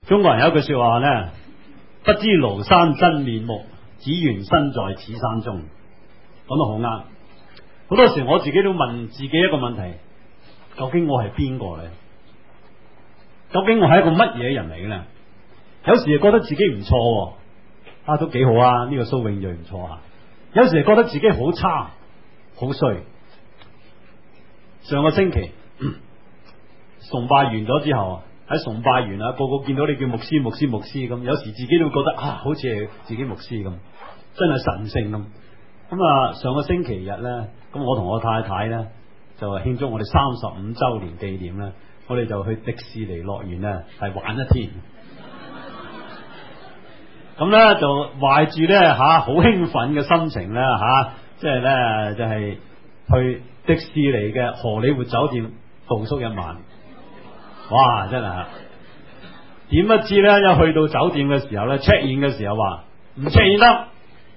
中國人有一句說話呢，不知廬山真面目，只緣身在此山中。講得好啱。好多時我自己都問自己一個問題，究竟我係邊個呢？究竟我係一個乜嘢人嚟嘅呢？有時又覺得自己唔錯，都幾好啊，呢個蘇永瑞唔錯啊。有時又覺得自己好差好衰。上個星期崇拜完咗之後，喺崇拜完個個見到你叫牧師牧師牧師咁，有時自己都覺得好似係自己牧師咁，真係神聖咁。上個星期日呢，咁我同我太太呢，就係慶祝我哋35周年紀念呢，我哋就去迪士尼樂園呢，係玩一天。咁呢，就懷住呢好興奮嘅心情呢，即係呢，就係去迪士尼嘅荷里活酒店度宿一晚。哇！真係點不知呢，一去到酒店嘅時候呢， check in 嘅時候話唔 check in 得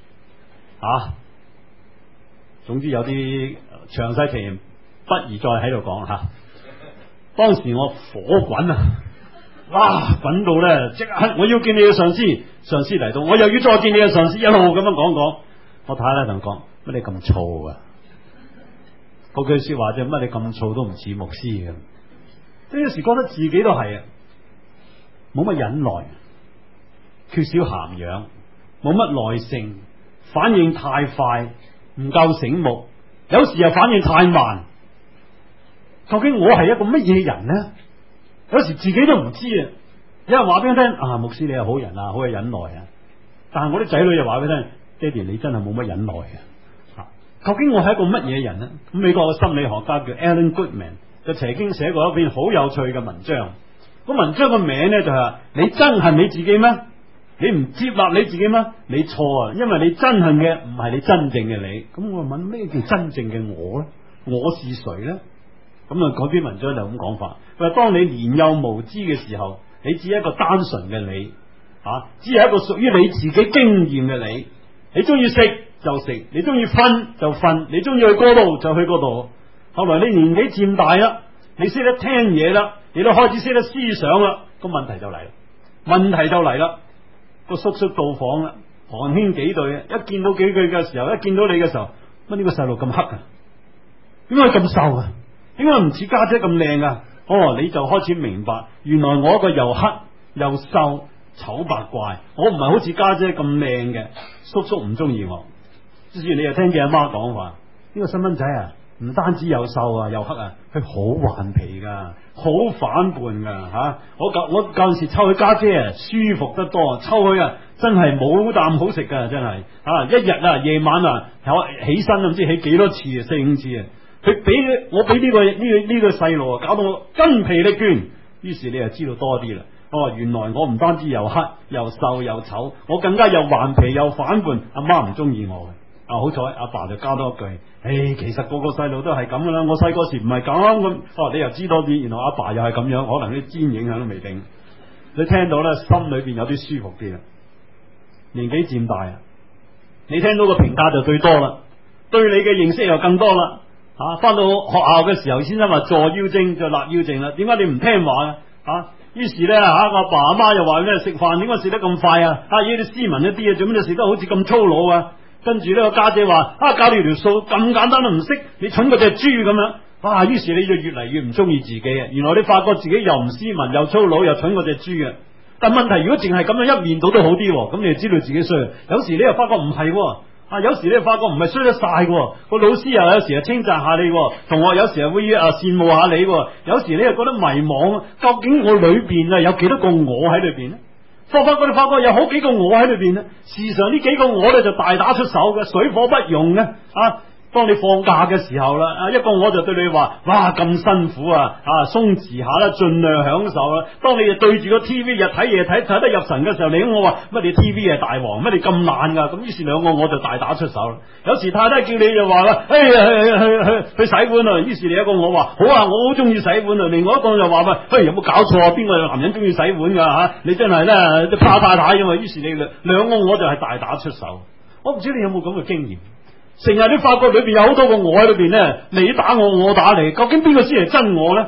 總之有啲詳細情形不宜再喺度講吓。當時我火滾哇！滾到呢，即刻我要見你嘅上司，上司嚟到我又要再見你嘅上司，一路咁樣講。我太太同佢講，乜你咁燥啊？嗰句說話就乜你咁燥都唔似牧師嘅。即有時覺得自己都係冇乜忍耐，缺少涵養，冇乜耐性，反應太快，唔夠醒目，有時又反應太慢。究竟我係一個乜嘢人呢？有時自己都唔知啊！有人話俾我聽牧師你係好人好有忍耐啊，但係我啲仔女又話俾我聽，爹哋你真係冇乜忍耐啊！究竟我係一個乜嘢人呢？咁美國嘅心理學家叫 Alan Goodman 就曾經寫過一篇好有趣嘅文章。個文章個名呢，就係你憎恨你自己咩？你唔接納你自己咩？你錯啊！因為你憎恨嘅唔係你真正嘅你。咁我問咩叫真正嘅我呢？我是誰呢？咁嗰篇文章就咁講法。佢話當你年幼無知嘅時候，你只係一個單純嘅你，只係一個屬於你自己經驗嘅你。你中意食就食，你中意瞓就瞓，你中意去嗰度就去嗰度。後來你年紀漸大啦，你識得聽嘢啦，你都開始識得思想啦，個問題就嚟啦。個叔叔到訪啦，寒暄幾句，一見到幾句嘅時候，一見到你嘅時候，乜呢個細路咁黑啊？點解咁瘦啊？點解唔似家姐咁靚啊？你就開始明白，原來我一個又黑又瘦醜八怪，我唔係好似家姐咁靚嘅，叔叔唔中意我。於是你又聽見阿媽講話，呢個細蚊仔唔單止又瘦又黑佢好頑皮噶，好反叛噶我舊陣時湊佢家姐舒服得多，湊佢真係冇啖好食噶，真係一日夜晚起身唔知起幾多次4-5次佢俾我俾呢個細路搞到我筋疲力倦。於是你就知道多啲啦。原來我唔單止又黑又瘦又醜，我更加又頑皮又反叛。阿媽唔中意我嘅。好彩阿爸就加多一句，其實個個細路都係咁噶啦，我細個時唔係咁。你又知多啲，原來阿爸又係咁樣，可能啲尖影響都未定。你聽到咧，心裏邊有啲舒服啲啦。年紀漸大你聽到個評價就最多啦，對你嘅認識又更多啦。翻到學校嘅時候，先生話坐腰精就立腰症啦。點解你唔聽話於是咧阿爸阿媽又話咩食飯點解食得咁快要你斯文一啲做咩你食得好似咁粗魯跟住呢個家姐話教你條數咁簡單都唔識，你蠢過隻豬咁樣。於是你就越嚟越唔中意自己原來你發覺自己又唔斯文又粗魯又蠢過隻豬但問題如果淨係咁樣一面倒都好啲咁你就知道自己衰。有時你又發覺唔係有時你又發覺唔係衰得晒個老師又有時係稱讚下你同學有時係會羨慕下你有時你又覺得迷茫究竟我裏邊有幾多個我喺裏邊呢？發覺有好幾個我喺裏邊呢，時常呢幾個我呢就大打出手嘅，水火不容嘅當你放假嘅時候啦，一個我就對你話：哇咁辛苦鬆弛下啦，盡量享受啦。當你就對住個 TV 日睇夜睇得入神嘅時候，你我話乜你 TV 係大王，乜你咁懶噶？咁於是兩個我就大打出手啦。有時太太叫你就話啦：去洗碗啊！於是你一個我話：好我好中意洗碗啊！另外一個就話：有冇搞錯？邊個男人中意洗碗噶你真係咧怕太太因為於是你兩個我就係大打出手。我唔知你有冇咁嘅經驗？成日你發覺裏邊有好多個我喺裏邊呢，你打我，我打你，究竟邊個先係真我呢？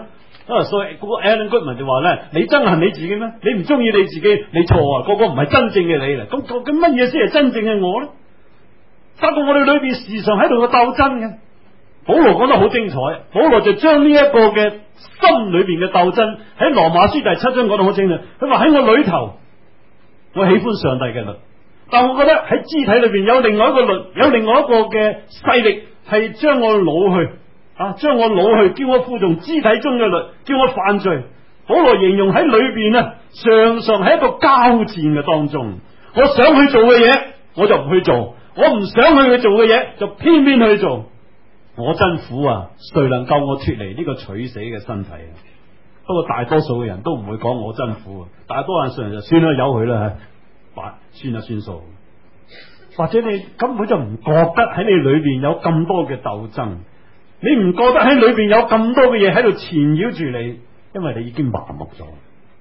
所以嗰個 Alan Goodman 就話咧，你憎恨你自己咩？你唔中意你自己，你錯啊！嗰個唔係真正嘅你啦。咁究竟乜嘢先係真正嘅我咧？發覺我哋裏邊時常喺度嘅鬥爭嘅。保羅講得好精彩，保羅就將呢一個嘅心裏邊嘅鬥爭喺羅馬書第7章講得好清楚。佢話喺我裏頭，我喜歡上帝嘅律，但我覺得喺肢體裏邊有另外一個律，有另外一個嘅勢力係將我擄去。將我擄去，叫我負從肢體中嘅律，叫我犯罪。保羅形容喺裏邊呢，常常喺一個交戰嘅當中。我想去做嘅嘢，我就唔去做；我唔想去做嘅嘢，就偏偏去做。我真苦啊！誰能救我脫離呢個取死嘅身體啊？不過大多數嘅人都唔會講我真苦啊，大多數人就算啦，由佢啦，算啦算數。或者你根本就唔覺得喺你裏邊有咁多嘅鬥爭。你唔覺得喺裏邊有咁多嘅嘢喺度纏繞住你，因為你已經麻木咗。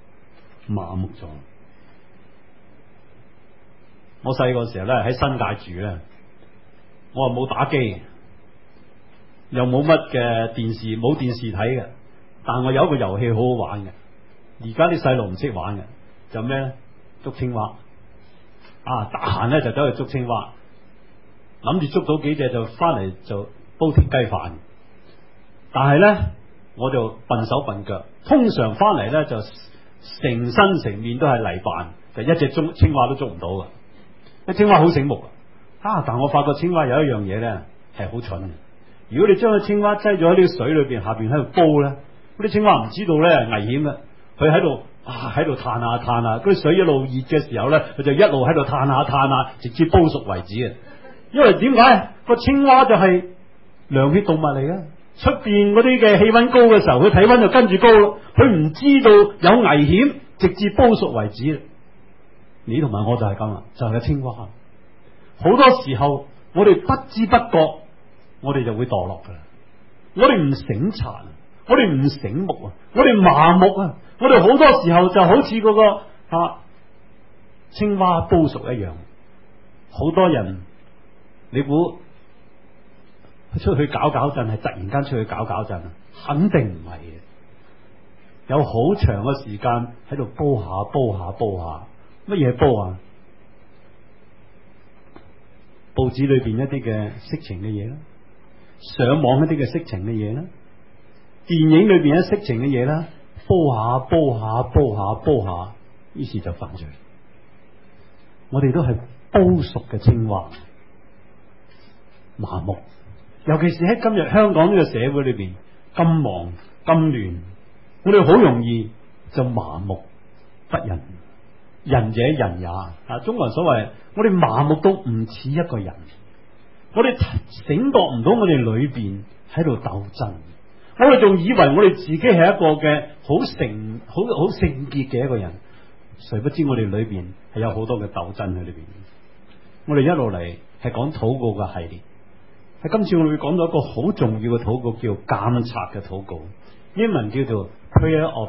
我細個時候咧喺新界住咧，我又冇打機，又冇乜嘅電視，冇電視睇嘅。但我有一個遊戲好好玩嘅，而家啲細路唔識玩嘅，就咩咧？捉青蛙。得閒咧就走去捉青蛙，諗住捉到幾隻就翻嚟就煲條雞飯。但係咧，我就笨手笨腳，通常翻嚟咧就成身成面都係泥扮，就一隻青蛙都捉唔到噶。啲青蛙好醒目但我發覺青蛙有一樣嘢咧係好蠢嘅。如果你將個青蛙擠咗喺呢個水裏邊，下邊喺度煲咧，嗰啲青蛙唔知道咧危險嘅，佢喺度嘆下，嗰啲水一路熱嘅時候咧，佢就一路喺度嘆下，直至煲熟為止啊！因為點解個青蛙就係涼血動物嚟嘅？出邊嗰啲嘅氣溫高嘅時候，佢體溫就跟住高咯。佢唔知道有危險，直至煲熟為止。你同埋我就係咁啦，就係青蛙。好多時候我哋不知不覺，我哋就會墮落噶啦。我哋唔醒察，我哋唔醒目啊，我哋麻木啊。我哋好多時候就好似嗰個青蛙煲熟一樣。好多人，你估？出去搞震係突然間出去搞震，肯定唔係嘅。有好長嘅時間喺度煲下，乜嘢煲啊？報紙裏邊一啲嘅色情嘅嘢啦，上網一啲嘅色情嘅嘢啦，電影裏邊一色情嘅嘢啦，煲下，於是就犯罪。我哋都係煲熟嘅青蛙，麻木。尤其是喺今日香港呢個社會裏邊咁忙咁亂，我哋好容易就麻木不仁，仁者仁也。中國人所謂，我哋麻木到唔似一個人，我哋醒覺唔到我哋裏邊喺度鬥爭，我哋仲以為我哋自己係一個嘅好聖潔嘅一個人，誰不知我哋裏邊係有好多嘅鬥爭喺裏邊。我哋一路嚟係講禱告嘅系列。喺今次我哋會講到一個好重要嘅禱告，叫監察嘅禱告，英文叫做 Prayer of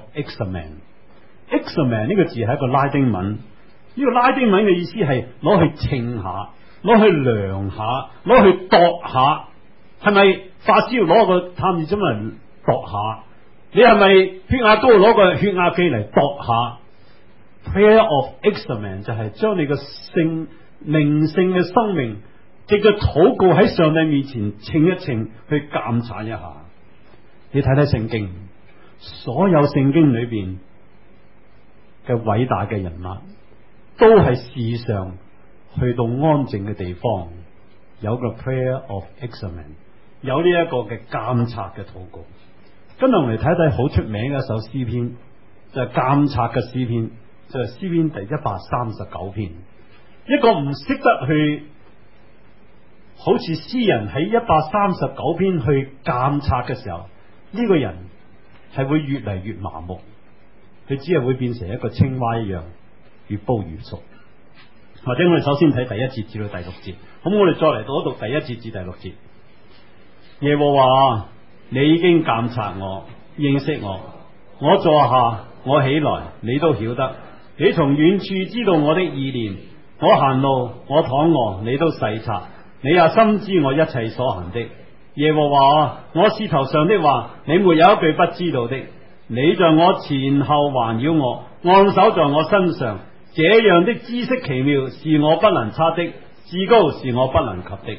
Examen。Examen 呢個字係一個拉丁文，呢個拉丁文嘅意思係攞去稱下，攞去量下，攞去度下。係咪發燒攞個探熱針嚟度下？你係咪血壓高攞個血壓計嚟度下？ Prayer of Examen 就係將你個靈性嘅生命藉着禱告喺上帝面前稱一稱，去監察一下。你睇睇聖經，所有聖經裏邊嘅偉大嘅人物，都係事上去到安靜嘅地方，有個 Prayer of Examen， 有呢一個嘅監察嘅禱告。今日我哋睇睇好出名嘅一首詩篇，就係監察嘅詩篇，就係詩篇第139篇。一個唔識得去好似詩人喺139篇去監察嘅時候，呢個人係會越嚟越麻木，佢只係會變成一個青蛙一樣，越煲越熟。或者我哋首先睇第1節至到第6節，咁我哋再嚟讀第1節至第6節。耶和華，你已經監察我，認識我，我坐下，我起來，你都曉得。你從遠處知道我的意念，我行路，我躺臥，你都細察。你也深知我一切所行的。耶和華，我舌頭上的話，你沒有一句不知道的。 你在我前後環繞我，按手在我身上，這樣的知識奇妙，是我不能測的，至高是我不能及的。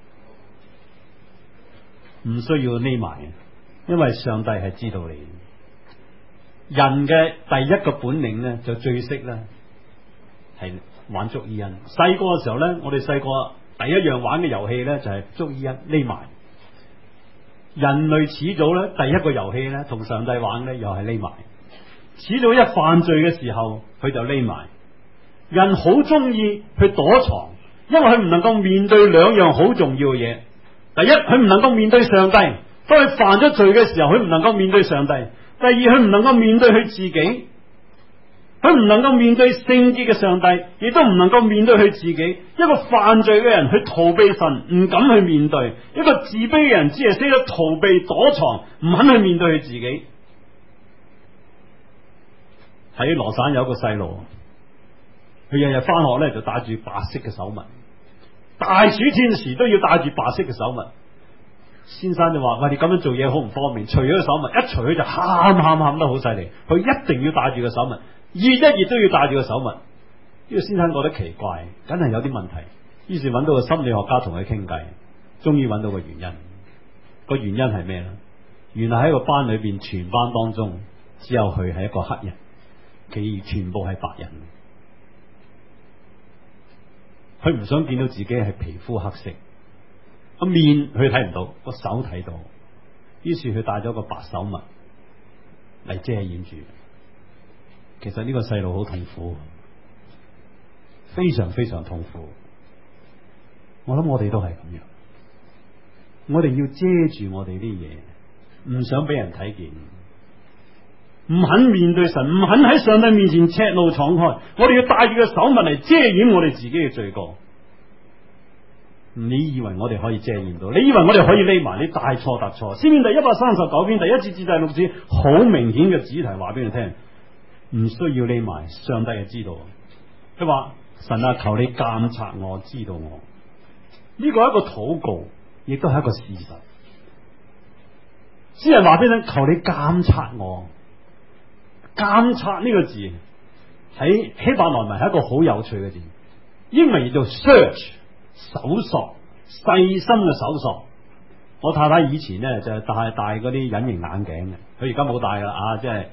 唔需要匿埋，因為上帝係知道你。人嘅第一個本領呢，就最識呢係玩捉伊人。細個嘅時候呢，我哋細個第一樣玩嘅遊戲呢，就係捉伊人匿埋。人類始祖呢，第一個遊戲呢，同上帝玩呢，又係匿埋。始祖一犯罪嘅時候，佢就匿埋。人好中意去躲藏，因為佢唔能夠面對兩樣好重要嘅嘢。第一，佢唔能夠面對上帝，當佢犯咗罪嘅時候，佢唔能夠面對上帝。第二，佢唔能夠面對佢自己，佢唔能夠面對聖潔嘅上帝，亦都唔能夠面對佢自己。一個犯罪嘅人去逃避神，唔敢去面對；一個自卑嘅人只係識得逃避躲藏，唔肯去面對佢自己。喺羅省有一個細路，佢日日翻學咧就帶住白色嘅手襪，大暑天時都要帶住白色嘅手襪。先生就話：喂，你咁樣做嘢好唔方便，除咗個手襪，一除佢就喊得好犀利。佢一定要帶住個手襪，熱一熱都要帶住個手襪。呢個先生覺得奇怪，梗係有啲問題。於是揾到個心理學家同佢傾偈，終於揾到個原因。個原因係咩呢？原來喺個班裏邊，全班當中只有佢係一個黑人，其餘全部係白人。佢唔想見到自己係皮膚黑色。個面佢睇唔到，個手睇到，於是佢帶咗個白手襪嚟遮掩住。其實呢個細路好痛苦，非常非常痛苦。我諗我哋都係咁樣，我哋要遮住我哋啲嘢，唔想俾人睇見，唔肯面對神，唔肯喺上帝面前赤露敞開。我哋要帶住個手襪嚟遮掩我哋自己嘅罪過。你以為我哋可以遮掩到？你以為我哋可以匿埋？你大錯特錯。詩篇第139篇第1節至第6節，好明顯嘅主題話俾你聽，唔需要匿埋，上帝係知道。佢話：神啊，求你監察我，知道我。呢個係一個禱告，亦都係一個事實。詩人話俾你聽，求你監察我。監察呢個字喺希伯來文係一個好有趣嘅字，英文叫做 search。搜索，細心嘅搜索。我太太以前呢，就戴嗰啲隱形眼鏡嘅，佢而家冇戴啦啊！即係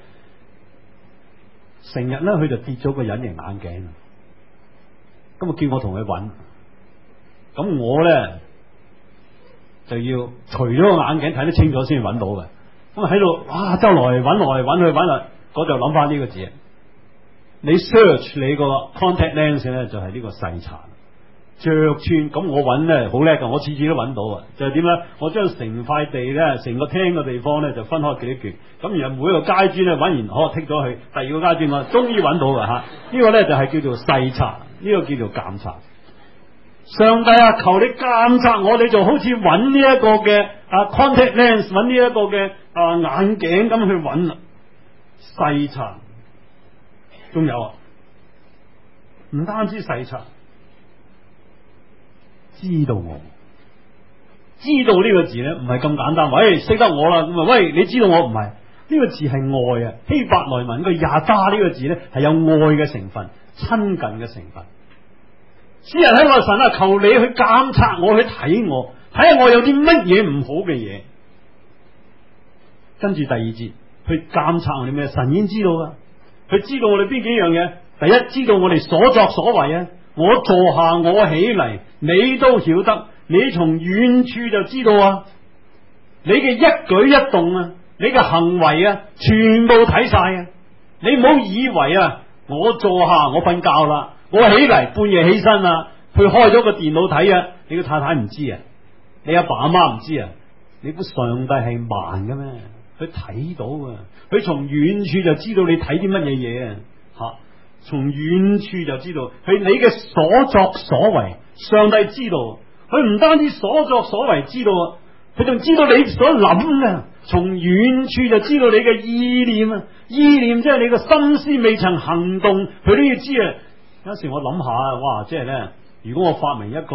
成日咧，佢就跌咗個隱形眼鏡，咁啊叫我同佢揾，咁我咧就要除咗個眼鏡睇得清楚先揾到嘅。咁啊喺度哇，周來揾來揾去揾嚟，我就諗翻呢個字。你 search 你個 contact lens 咧，就係呢個細查。着穿，咁我揾咧好叻噶，我次次都揾到啊！就係點咧？我將成塊地咧，成個廳嘅地方咧，就分開幾多橛，咁然後每一個階磚咧揾完，剔咗佢，第二個階磚我終於揾到噶吓。呢個咧就係叫做細查，呢個叫做監察。上帝啊，求你監察我，你就好似揾呢一個嘅contact lens，揾呢一個嘅眼鏡咁去揾啦。細查，仲有啊，唔單止細查。知道我，知道呢個字咧唔係咁簡單。喂，識得我啦，咁啊，喂，你知道我唔係呢個字係愛啊。希伯來文個亞加呢個字咧係有愛嘅成分，親近嘅成分。詩人喺話神啊，求你去監察我，去睇我，睇下我有啲乜嘢唔好嘅嘢。跟住第二節，去監察我哋咩？神已經知道啦，佢知道我哋邊幾樣嘢。第一，知道我哋所作所為啊。我坐下，我起嚟，你都曉得。你從遠處就知道啊，你嘅一舉一動啊，你嘅行為啊，全部睇晒啊。你唔好以為啊，我坐下，我瞓覺啦，我起嚟半夜起身啊，去開咗個電腦睇啊。你個太太唔知啊，你阿爸阿媽唔知啊。你估上帝係盲嘅咩？佢睇到啊，佢從遠處就知道你睇啲乜嘢嘢啊，吓。從遠處就知道，係你嘅所作所為，上帝知道。佢唔單止所作所為知道，佢仲知道你所諗啊。從遠處就知道你嘅意念啊，意念即係你個心思未曾行動，佢都要知啊。有時我諗下，哇，即係咧，如果我發明一個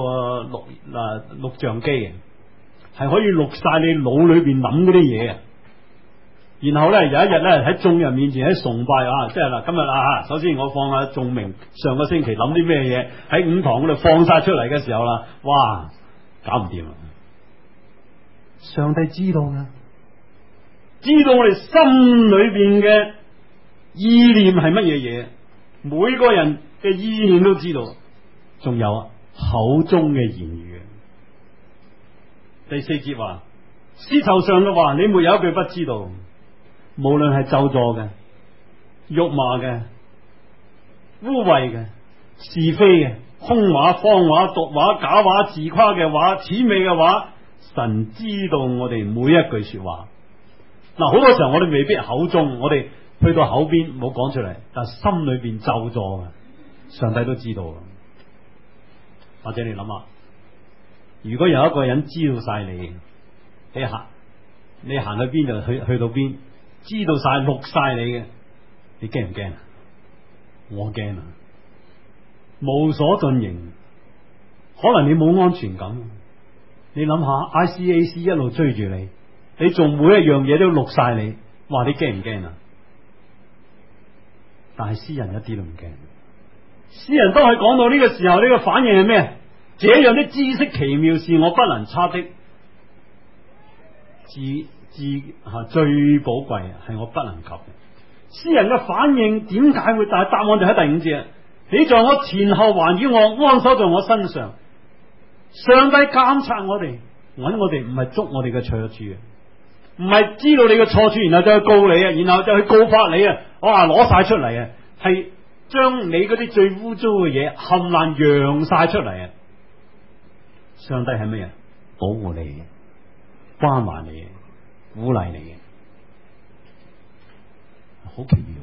錄像機，係可以錄晒你腦裏邊諗嗰啲嘢啊， 然後咧有一日咧喺眾人面前喺崇拜啊，即係嗱今日啊，首先我放下眾明上個星期諗啲咩嘢喺五堂嗰度放晒出嚟嘅時候啦，哇，搞唔掂啊！上帝知道噶，知道我哋心裏邊嘅意念係乜嘢嘢，每個人嘅意念都知道，仲有口中嘅言語。第四節話，舌頭上嘅話，你沒有一句不知道。無論係咒詛嘅、辱罵嘅、污穢嘅、是非嘅、空話、謊話、毒話、假話、自誇嘅話、諂媚嘅話，神知道我哋每一句說話。嗱，好多時候我哋未必口中，我哋去到口邊冇講出嚟，但係心裏邊咒詛嘅，上帝都知道。或者你諗下，如果有一個人知道晒你行去邊就去到邊，知道晒錄晒你嘅，你驚唔驚啊？我驚啊！無所遁形，可能你冇安全感。你諗下 ICAC 一路追住你，你做每一樣嘢都錄晒你，哇！你驚唔驚啊？但係詩人一啲都唔驚。詩人都係講到呢個時候，呢個反應係咩？這樣的知識奇妙是我不能測的，最寶貴係我不能及嘅。詩人嘅反應點解會？但係答案就喺第五節。你在我前後環繞我，安守在我身上。上帝監察我哋，揾我哋唔係捉我哋嘅錯處，唔係知道你嘅錯處，然後就去告你啊，然後就去告發你啊，我話攞晒出嚟啊，係將你嗰啲最污糟嘅嘢冚爛揚晒出嚟啊！上帝係咩啊？保護你，關懷你，鼓勵你，好奇妙。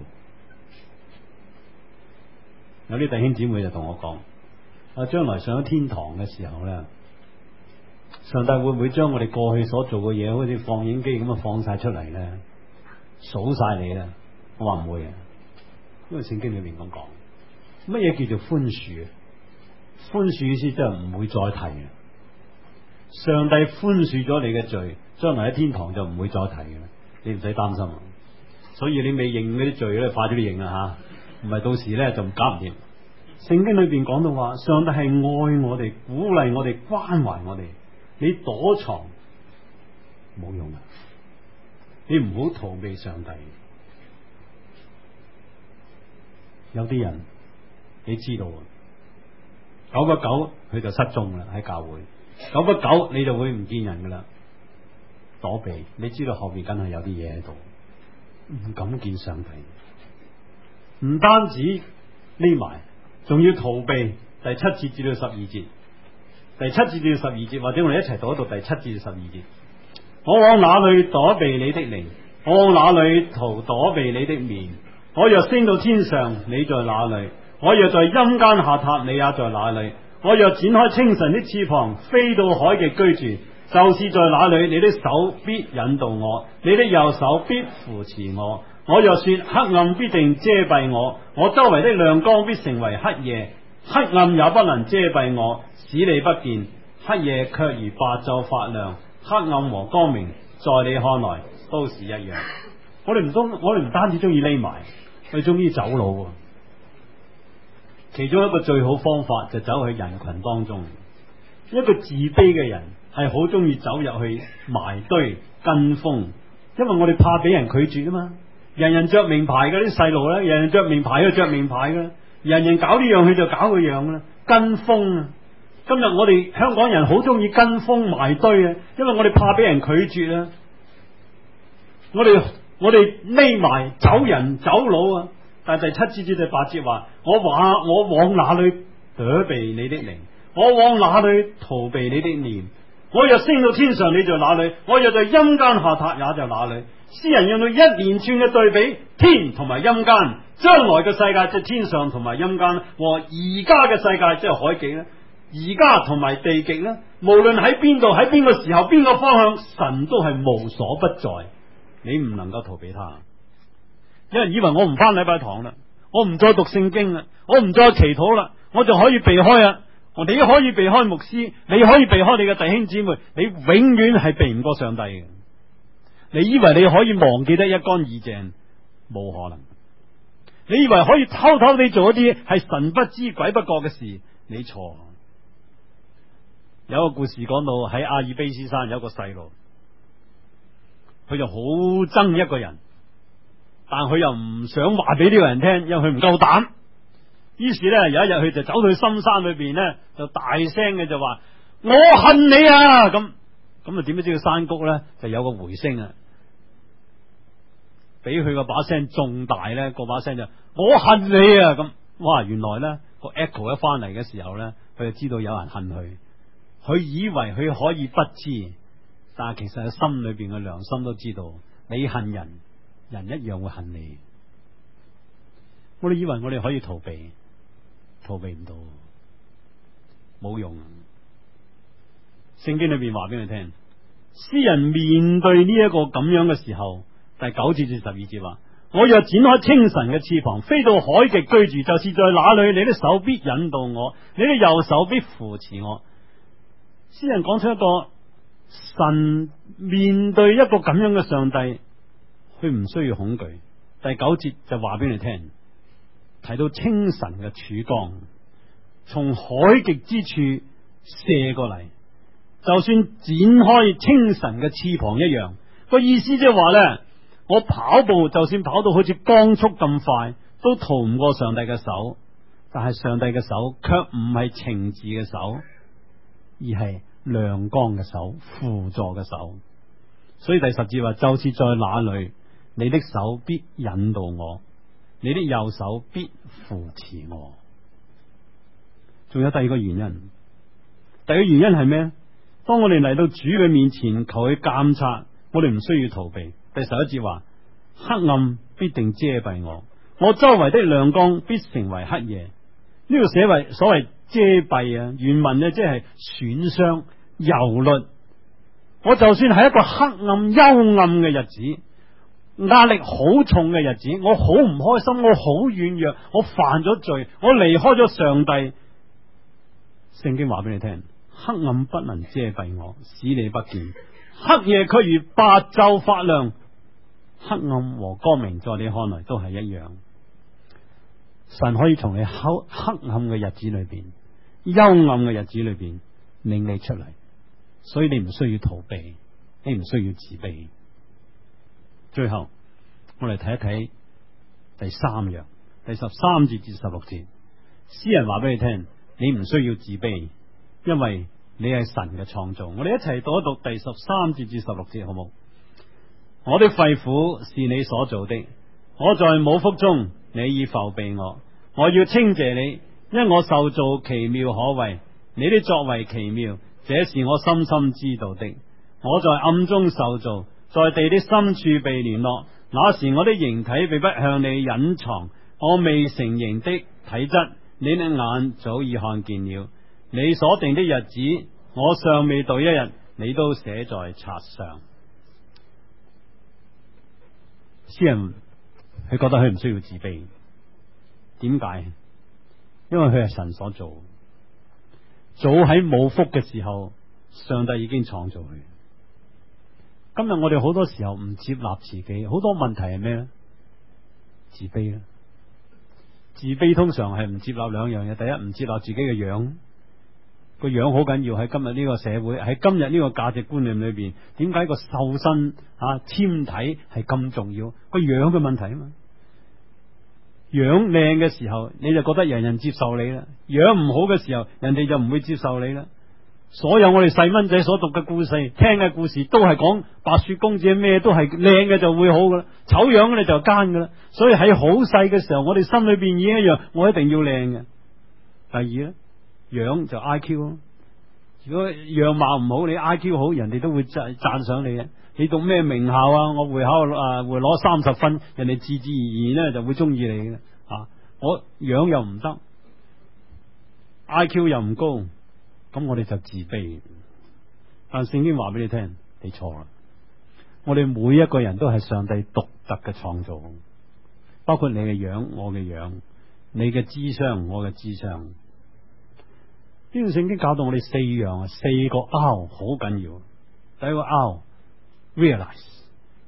有啲弟兄姊妹就同我講，將來上咗天堂嘅時候咧，上帝會唔會將我哋過去所做嘅嘢，好似放映機咁放晒出嚟咧，數晒你咧？我話唔會啊，因為聖經裏面咁講。乜嘢叫做寬恕？寬恕意思即係唔會再提嘅。上帝寬恕咗你嘅罪，將來喺天堂就唔會再提嘅，你唔使擔心。所以你未認嗰啲罪咧，快啲認啊吓，唔係到時咧就搞唔掂。聖經裏邊講到話，上帝係愛我哋，鼓勵我哋，關懷我哋。你躲藏冇用啊！你唔好逃避上帝。有啲人你知道，久不久佢就失蹤啦，喺教會。久不久你就會唔見人噶啦，躲避。你知道後邊梗係有啲嘢喺度，唔敢見上帝。唔單止匿埋，仲要逃避。第7節至到12節，第7節至到12節，或者我哋一齊讀一讀第7節至12節。我往哪裏躲避你的靈？我往哪裏逃躲避你的面？我若升到天上，你在哪裏？我若在陰間下榻，你也在哪裏？我若展開清晨的翅膀，飛到海極居住，就是在那裏，你的手必引導我，你的右手必扶持我。我若說黑暗必定遮蔽我，我周圍的亮光必成為黑夜，黑暗也不能遮蔽我，使你不見。黑夜卻如白晝發亮，黑暗和光明在你看來都是一樣。我哋唔單止中意匿埋，我哋中意走佬。其中一個最好方法就走去人群當中。一個自卑嘅人係好中意走入去埋堆跟風，因為我哋怕俾人拒絕啊嘛。人人着名牌嘅啲細路咧，人人着名牌就着名牌嘅，人人搞呢樣佢就搞嗰樣啦，跟風啊！今日我哋香港人好中意跟風埋堆啊，因為我哋怕俾人拒絕啊。我哋匿埋走人走佬啊！但係第7節至第8節話，我往哪裏躲避你的靈？我往哪裏逃避你的面？我若升到天上，你在哪裏？我若在陰間下榻，也在哪裏？詩人用到一連串嘅對比，天同埋陰間，將來嘅世界即係天上同埋陰間，和而家嘅世界即係海極咧，而家同埋地極咧，無論喺邊度，喺邊個時候，邊個方向，神都係無所不在，你唔能夠逃避他。有人以為我唔返禮拜堂啦，我唔再讀聖經啦，我唔再祈禱啦，我就可以避開啊！你可以避開牧師，你可以避開你嘅弟兄姊妹，你永遠係避唔過上帝嘅。 你以為你可以忘記得一乾二淨？冇可能。你以為可以偷偷地做一啲係神不知鬼不覺嘅事？你錯。有一個故事講到喺阿爾卑斯山有一個細路，佢就好憎一個人，但佢又唔想話俾呢個人聽，因為佢唔夠膽。於是咧有一日佢就走到去深山裏邊咧，就大聲嘅就話：我恨你啊！咁啊，點知個山谷咧就有個回聲啊，比佢個把聲仲大咧，個把聲就我恨你啊！咁哇，原來咧個 echo 一翻嚟嘅時候咧，佢就知道有人恨佢。佢以為佢可以不知，但係其實喺心裏邊嘅良心都知道，你恨人，人一樣會恨你。我哋以為我哋可以逃避，逃避唔到，冇用。聖經裏邊話俾你聽，詩人面對呢一個咁樣嘅時候，第9節至12節話：我若展開清晨嘅翅膀，飛到海極居住，就是在那裏，你的手必引導我，你的右手必扶持我。詩人講出一個神面對一個咁樣嘅上帝，佢唔需要恐懼。第9節就話俾你聽，提到清晨嘅曙光從海極之處射過嚟，就算展開清晨嘅翅膀一樣。個意思即係話呢，我跑步就算跑到好似光速咁快，都逃唔過上帝嘅手。但係上帝嘅手卻唔係懲治嘅手，而係亮光嘅手，輔助嘅手。所以第10節話：就是在那裏，你的手必引導我，你的右手必扶持我。仲有第二個原因，第二個原因係咩？當我哋嚟到主嘅面前求佢監察，我哋唔需要逃避。第11節話：黑暗必定遮蔽我，我周圍的亮光必成為黑夜。呢個寫為所謂遮蔽啊，原文呢即係損傷、憂慮。我就算係一個黑暗、幽暗嘅日子，壓力好重嘅日子，我好唔開心，我好軟弱，我犯咗罪，我離開咗上帝。聖經話俾你聽，黑暗不能遮蔽我，使你不見；黑夜卻如白晝發亮。黑暗和光明在你看來都係一樣。神可以從你黑暗嘅日子裏邊、幽暗嘅日子裏邊領你出嚟，所以你唔需要逃避，你唔需要自卑。最後，我哋睇一睇第3樣，第13節至16節，詩人話俾你聽，你唔需要自卑，因為你係神嘅創造。我哋一齊讀一讀第13節至16節，好冇？我的肺腑是你所造的，我在母腹中，你已覆庇我。我要稱謝你，因我受造奇妙可畏，你的作為奇妙，這是我深深知道的。我在暗中受造，在地的深處被聯絡，那時我的形體並不向你隱藏，我未成形的體質，你的眼早已看見了。你所定的日子，我尚未到一日，你都寫在冊上。詩人佢覺得佢唔需要自卑，點解？因為佢係神所做，早喺母腹嘅時候，上帝已經創造佢。今日我哋好多時候唔接納自己，好多問題係咩咧？自卑啦，自卑通常係唔接納兩樣嘢。第一，唔接納自己嘅樣，個樣好緊要。喺今日呢個社會，喺今日呢個價值觀念裏邊，點解個瘦身纖體係咁重要？個樣嘅問題啊嘛。樣靚嘅時候，你就覺得人人接受你啦；樣唔好嘅時候，人哋就唔會接受你啦。所有我哋細蚊仔所讀嘅故事、聽嘅故事，都係講白雪公主咩都係靚嘅就會好噶啦，醜樣嘅你就奸噶啦。所以喺好細嘅時候，我哋心裏邊已經一樣，我一定要靚嘅。第二咧，樣就 IQ 咯。如果樣貌唔好，你 IQ 好，人哋都會讚賞你嘅。你讀咩名校啊？我會考會攞30分，人哋自自然然咧就會中意你嘅。我樣又唔得，IQ 又唔高，咁我哋就自卑。但聖經話俾你聽，你錯啦。我哋每一個人都係上帝獨特嘅創造，包括你嘅樣，我嘅樣，你嘅智商，我嘅智商。呢段聖經教導我哋4樣，4個 R 好緊要。第一個 R，realize，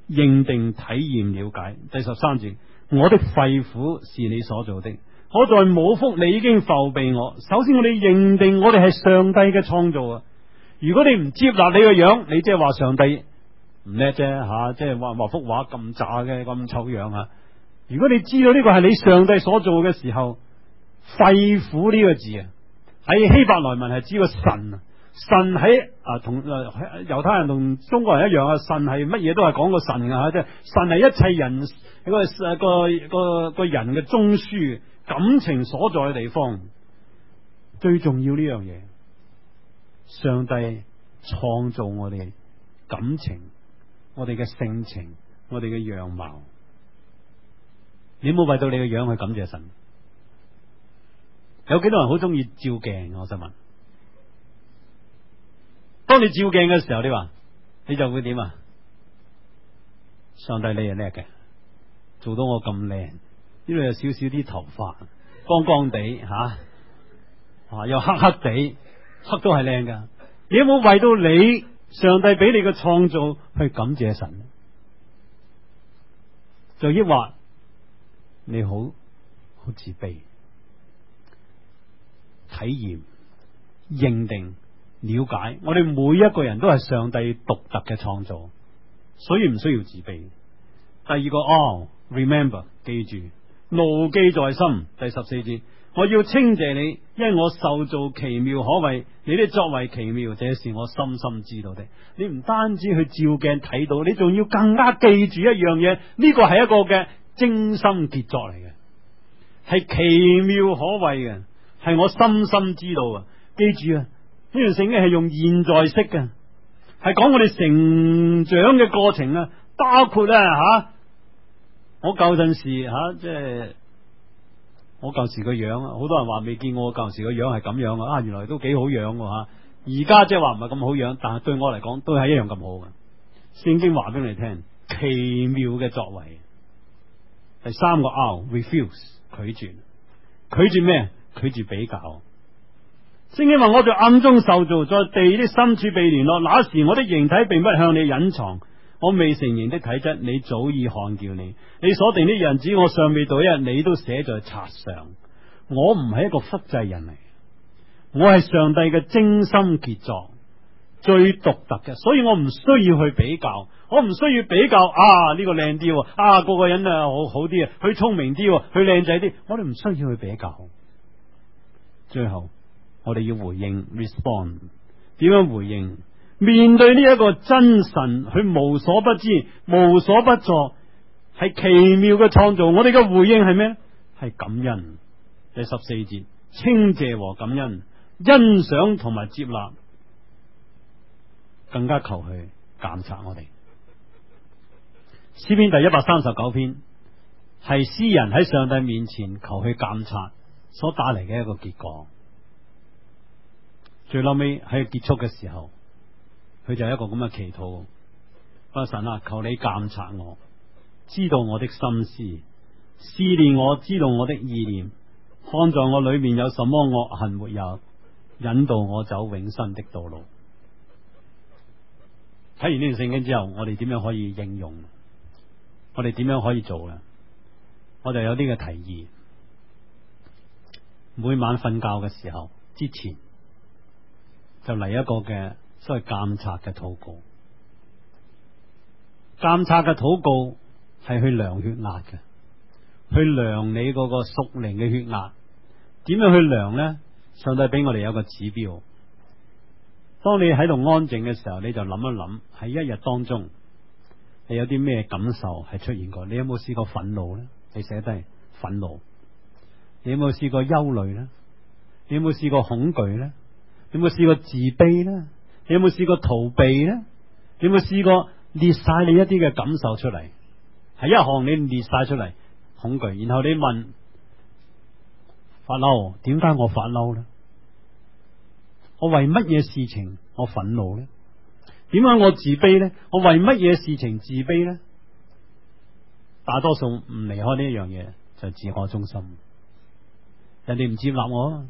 認定、體驗、了解。第13節，我的肺腑是你所做的，我在母腹你已經覆庇我。首先我哋認定我哋係上帝嘅創造啊！如果你唔接納你個樣，你即係話上帝唔叻啫吓，即係畫幅畫咁渣嘅咁醜樣啊！如果你知道呢個係你上帝所做嘅時候，肺腑呢個字啊，喺希伯來文係指個神啊。神喺同猶太人同中國人一樣啊，神係乜嘢都係講個神啊，即係神係一切人個人嘅中樞，感情所在嘅地方。最重要呢樣嘢，上帝創造我哋感情，我哋嘅性情，我哋嘅樣貌。你冇為到你嘅樣去感謝神？有幾多人好中意照鏡？我想問。當你照鏡嘅時候，你就會點啊？上帝你係叻嘅，做到我咁靚，呢度有少少啲頭髮，光光地吓，又黑黑地，黑都係靚噶。你有冇為到你上帝俾你嘅創造去感謝神？就抑或你好自卑？體驗、認定、了解，我哋每一個人都係上帝獨特嘅創造，所以唔需要自卑。第二個remember 記住，牢記在心。第14節，我要稱謝你，因為我受造奇妙可畏，你的作為奇妙，這是我深深知道的。你唔單止去照鏡睇到，你仲要更加記住一樣嘢，呢個係一個嘅精心傑作嚟嘅，係奇妙可畏嘅，係我深深知道啊！記住啊！呢段聖經係用現在式嘅，係講我哋成長嘅過程啊，包括咧我舊陣時即係我舊時個樣啊，好多人話未見過我舊時個樣係咁樣啊，原來都幾好樣吓。而家即係話唔係咁好樣，但係對我嚟講都係一樣咁好嘅。聖經話俾你聽，奇妙嘅作為。第3個 refuse 拒絕咩？拒絕比較。聖經話我在暗中受造，在地的深處被聯絡，那時我的形體並不向你隱藏，我未成形的體質你早已看見你，你所定的日子我尚未到一日，你都寫在冊上。我唔係一個複製人嚟，我係上帝嘅精心傑作，最獨特嘅，所以我唔需要去比較，我唔需要比較呢個靚啲，個個人好啲，佢聰明啲，佢靚仔啲，我哋唔需要去比較。最後我哋要回應 respond， 點樣回應？面對呢一個真神，佢無所不知、無所不作，係奇妙嘅創造。我哋嘅回應係咩？係感恩。第14節，稱謝和感恩，欣賞同埋接納，更加求去監察我哋。詩篇第139篇係詩人喺上帝面前求去監察所帶嚟嘅一個結果。最後尾喺結束嘅時候，佢就有一個咁嘅祈禱：神啊，求你監察我，知道我的心思，試煉我，知道我的意念，看在我裏面有什麼惡行沒有，引導我走永生的道路。睇完呢段聖經之後，我哋點樣可以應用？我哋點樣可以做嘅？我就有啲嘅提議。每晚瞓覺嘅時候之前，就嚟一個嘅所謂監察嘅禱告。監察嘅禱告係去量血壓嘅，去量你嗰個屬靈嘅血壓。點樣去量呢？上帝俾我哋有個指標。當你喺度安靜嘅時候，你就諗一諗，喺一日當中你有啲咩感受係出現過？你有冇試過憤怒呢？你寫低憤怒。你有冇試過憂慮呢？你有冇試過恐懼呢？你有冇試過自卑呢？你有冇試過逃避呢？你有冇試過列晒你一啲嘅感受出嚟？係一項你列晒出嚟，恐懼，然後你問發嬲，點解我發嬲呢？我為乜嘢事情我憤怒呢？點解我自卑呢？我為乜嘢事情自卑呢？大多數唔離開呢一樣嘢，就係自我中心。人哋唔接納我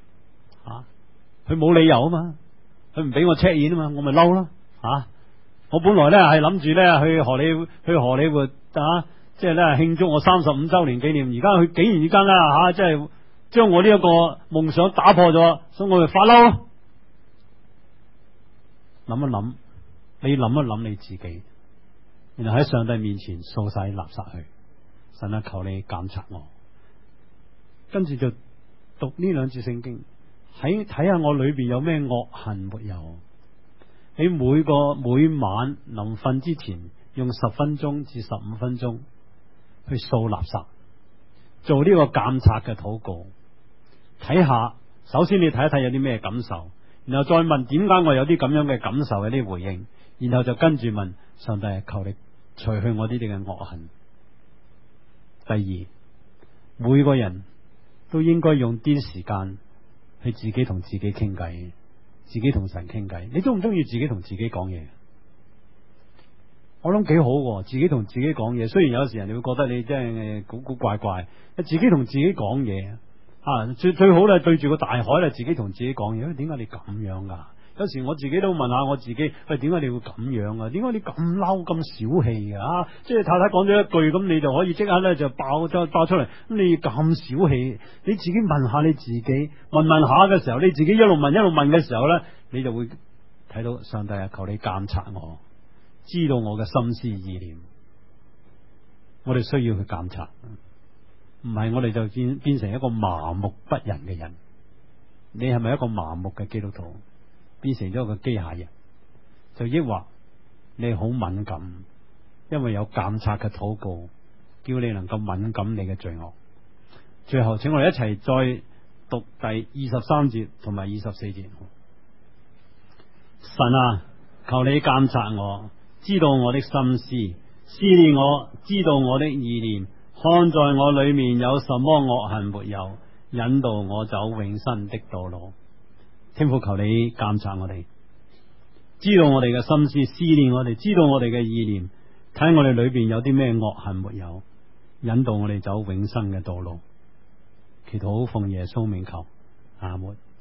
佢冇理由啊嘛，佢唔俾我 check in 啊嘛，我咪嬲啦。我我本來咧係諗住咧去荷里活啊，即係咧慶祝我35周年紀念。而家佢竟然之間啦吓，即係將我呢一個夢想打破咗，所以我就發嬲咯。諗一諗，你諗一諗你自己，然後喺上帝面前掃晒垃圾去。神啊，求你監察我。跟住就讀呢兩節聖經，睇下我裏邊有咩惡行沒有。你每晚臨瞓之前用10分鐘至15分鐘去掃垃圾，做呢個監察嘅禱告。睇下，首先你睇一睇有啲咩感受，然後再問點解我有啲咁樣嘅感受嘅啲回應，然後就跟住問上帝，求你除去我呢啲嘅惡行。第二，每個人都應該用啲時間去自己同自己傾偈，自己同神傾偈。你中唔中意自己同自己講嘢？我諗幾好，自己同自己講嘢。雖然有時人哋會覺得你真係古古怪怪，自己同自己講嘢啊，最好咧對住個大海咧，自己同自己講嘢。點解你咁樣噶？有時我自己都問下我自己，喂，點解你會咁樣啊？點解你咁嬲咁小氣啊？即係太太講咗一句，咁你就可以即刻咧就爆出嚟。咁你咁小氣，你自己問下你自己，問下嘅時候，你自己一路問嘅時候咧，你就會睇到上帝啊，求你監察我，知道我嘅心思意念。我哋需要去監察，唔係我哋就變成一個麻木不仁嘅人。你係咪一個麻木嘅基督徒？變成咗一個機械人，就抑或你好敏感，因為有監察嘅禱告，叫你能夠敏感你嘅罪惡。最後，請我哋一齊再讀第23節同埋24節。神啊，求你監察我，知道我的心思，試煉我，知道我的意念，看在我裏面有什麼惡行沒有，引導我走永生的道路。天父，求你監察我哋，知道我哋嘅心思，試煉我哋，知道我哋嘅意念，睇我哋裏邊有啲咩惡行沒有，引導我哋走永生嘅道路。祈禱奉耶穌名求，阿門。